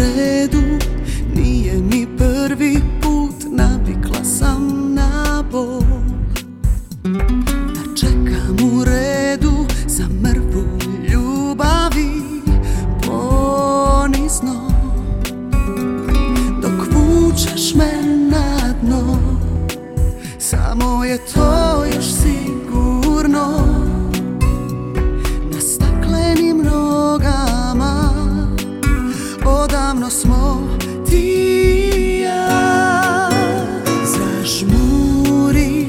redu, nije mi prvi put, navikla sam na bol. Da čekam u redu za mrvu ljubavi ponizno, dok vučeš me na dno. Samo je to još sigurno, na staklenim nogama odavno smo ti i ja. Zažmuri,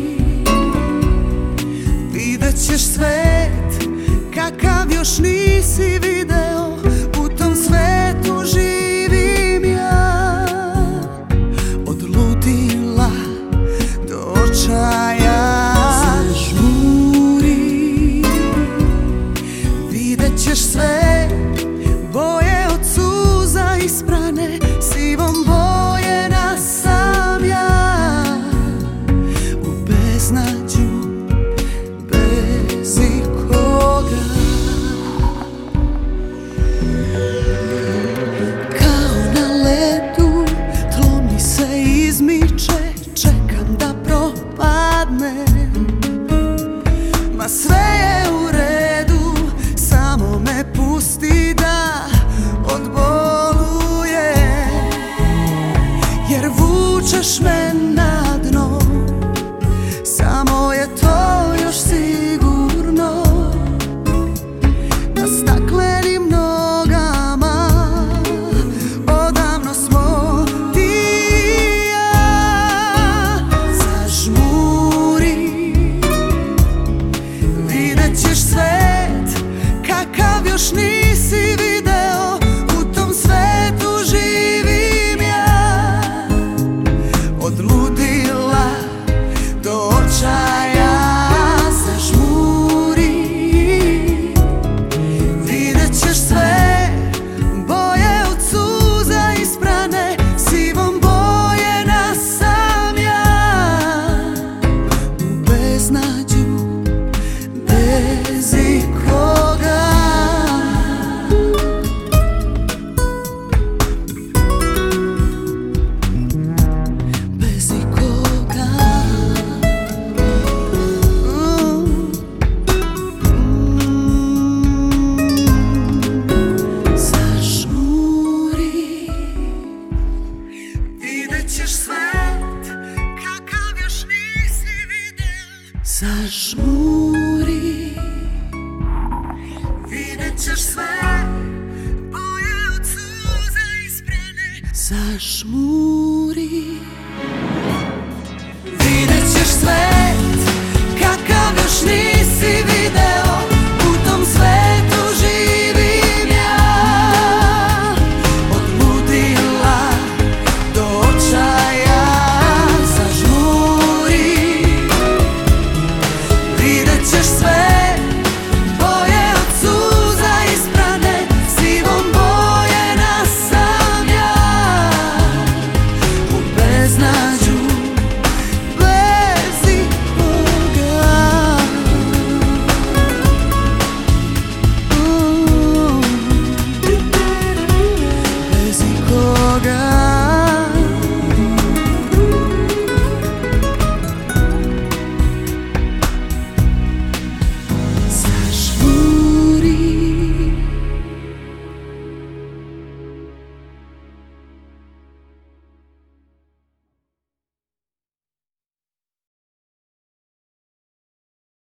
vidjet ćeš svet kakav još nisi video, u tom svetu živim ja. Od ludila do očaja. Zažmuri, vidjet ćeš sve boje od suza isprane, sivom bojena sam ja. U beznađu bez ikoga, kao na ledu tlo mi se izmiče, čekam da propadne. Ma sve je u redu, samo me pusti da odboluje, jer vučeš me na dno. Samo je to još sigurno, na staklenim nogama odavno smo ti i ja. Zažmuri, vidjet ćeš svet kakav još nisi video, u tom svetu živim ja. Od ludila do očaja. Zažmuri, vidjet ćeš sve boje od suza isprane, sivom bojena sam ja. U beznađu bez ikoga. Bez ikoga. Zažmuri, vidjet ćeš svet kakav još nisi video. Zažmuri, vidjet ćeš sve boje od suza isprane. Zažmuri, vidjet ćeš svet kakav još nisi video, u tom svetu živim ja. Od ludila do očaja. Zažmuri, vidjet ćeš sve boje od suza isprane, sivom bojena sam ja. U beznađu bez ikoga. Bez ikoga.